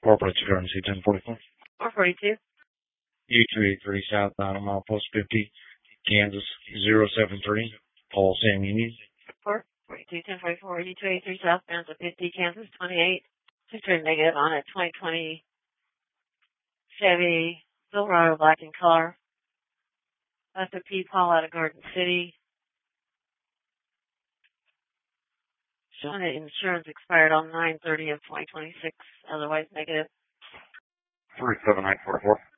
Corporate currency 1044. 442. U283 southbound mile post 50, Kansas 073. Paul Sam Union. 442, 1044, U283 southbound to 50, Kansas 28. Just turned negative on a 2020 Chevy Silverado black in color. SOP Paul out of Garden City. Showing that insurance expired on 9/30 of 2026, otherwise negative. 37944.